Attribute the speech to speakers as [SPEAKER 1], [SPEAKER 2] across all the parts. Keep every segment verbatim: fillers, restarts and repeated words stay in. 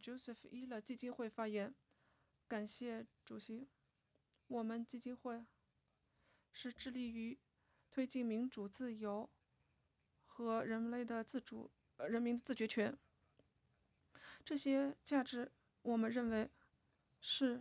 [SPEAKER 1] Joseph Ela 基金会发言。感谢主席。我们基金会是致力于推进民主、自由和人类的自主、呃、人民的自决权。这些价值，我们认为是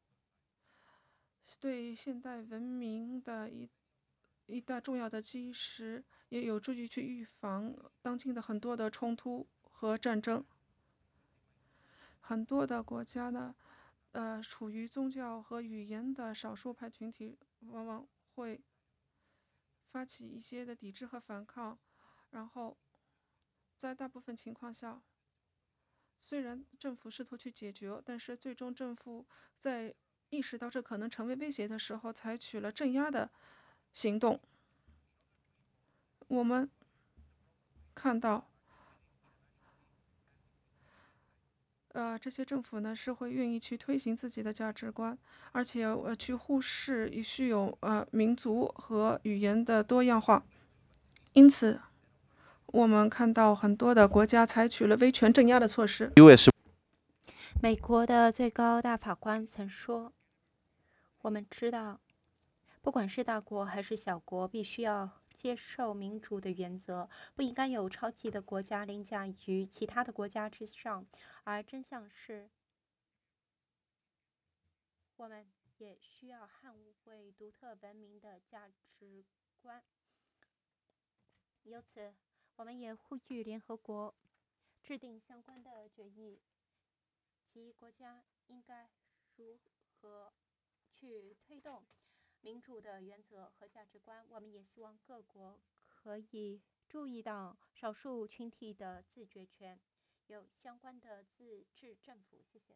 [SPEAKER 1] 对现代文明的一一大重要的基石，也有助于去预防当今的很多的冲突和战争。很多的国家呢，呃，处于宗教和语言的少数派群体，往往会发起一些的抵制和反抗，然后在大部分情况下，虽然政府试图去解决，但是最终政府在意识到这可能成为威胁的时候，采取了镇压的行动。我们看到，呃，这些政府呢是会愿意去推行自己的价值观，而且呃去忽视与具有呃民族和语言的多样化。因此，我们看到很多的国家采取了威权镇压的措施。
[SPEAKER 2] 美国的最高大法官曾说：“我们知道，不管是大国还是小国，必须要接受民主的原则，不应该有超级的国家凌驾于其他的国家之上。而真相是，我们也需要捍卫独特文明的价值观。由此，我们也呼吁联合国制定相关的决议，及国家应该如何去推动民主的原则和价值观。我们也希望各国可以注意到少数群体的自决权，有相关的自治政府。谢谢。